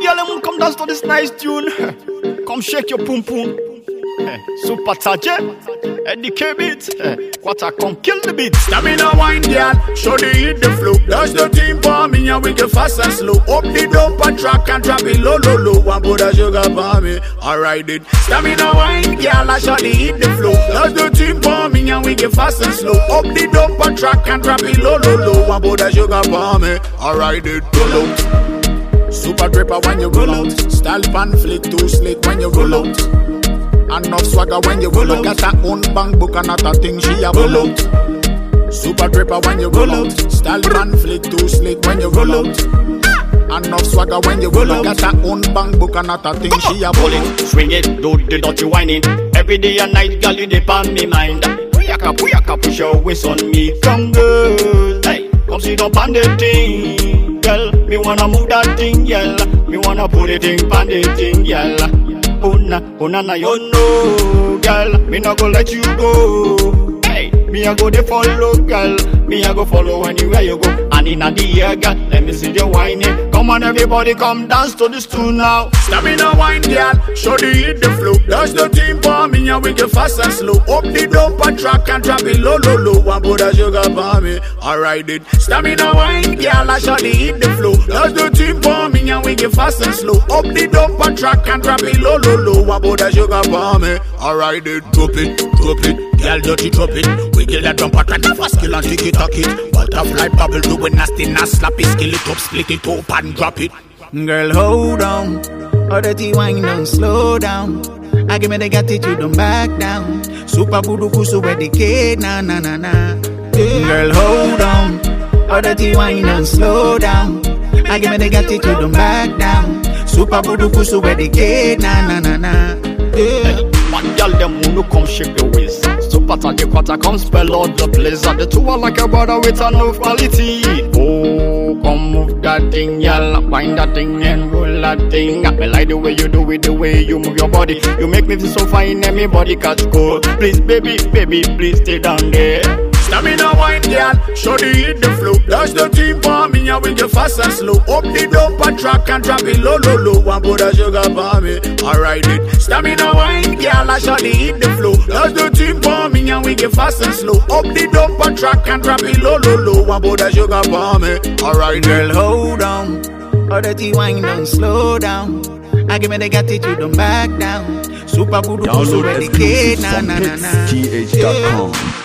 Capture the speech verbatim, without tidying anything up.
girl, and come dance to this nice tune. Come shake your pum pum. Super Taje, Eddie K-Beat. What I come kill the beat. Stamina wine, girl, show the hit the flow. That's the team for me, and we get fast and slow. Up the dope and track and drop it low, low, low. One put a sugar for me, alright it. Stamina wine, girl, I show the hit the flow. That's the team for me, and we get fast and slow. Up the dope and track and drop it low, low, low. One put a sugar for me, alright it. Roll out, super dripper when you roll out. Style pan flick too slick when you roll out. Enough swagger when you roll out. Got her own bank book and not a thing she a roll out. Super dripper when you roll out. Style man flick too slick when you roll out. Enough swagger when you roll out. Got her own bank book and not a thing she a roll out. Swing it, do the dirty whining. Every day and night, girl, you dip on me mind. Puyaka, puyaka, push your waist on me. Come girl, hey, come sit up on the thing. Girl, me wanna move that thing, girl. Me wanna put it in on the thing, girl. Oh na, oh na na, you know, girl, me not gonna let you go. Hey, me a go dey follow, girl. Me a go follow anywhere you go. And inna the air, girl, let me see you whining. Come on, everybody, come dance to this tune now. Stamina wine, girl, show the hit the flow. That's the team for me, and we get fast and slow. Up the dope and track and drop it low, low, low. One put a sugar for me, alright it. Stamina wine, girl, I show the hit the flow. That's the team for me, and we get fast and slow. Up the dope and track and drop it low, low, low. One put a sugar for me, alright it. Drop it, drop it, girl, dirty drop it. We get that jump at the fast skill and take it, tuck it. Butterfly bubble, do it nasty, nasty, slap it, skill it up, split it up and drop it. Girl, hold on, all the tea wine don't slow down. I give me the got it, you don't back down. Super voodoo kusu where the kid, na na na na. Girl, hold on, all the tea wine don't slow down. I give me the got it, you don't back down. Super voodoo kusu where the kid, na na na na. One girl, them who come shake the waist. Super Taje quarter, come spell out the place. And the two are like a brother with enough quality. Oh, come move that thing, y'all. Wind that thing and roll that thing. I like the way you do it, the way you move your body. You make me feel so fine, and my body catch cold. Please, baby, baby, please stay down there. Stamina wine, girl, show the hit the flow. That's the team for me, and we get fast and slow. Up the dope and track and drop it low, low, low. One put a sugar for me, alright it. Stamina wine, girl, I show the hit the flow. That's the team for me, and we get fast and slow. Up the dope and track and drop it low, low, low. One put a sugar for me, alright. Girl, hold on, all the tea wine don't slow down. I give me the got it, you don't back down. Super voodoo, so ready, kid, na na na na. T H dot com.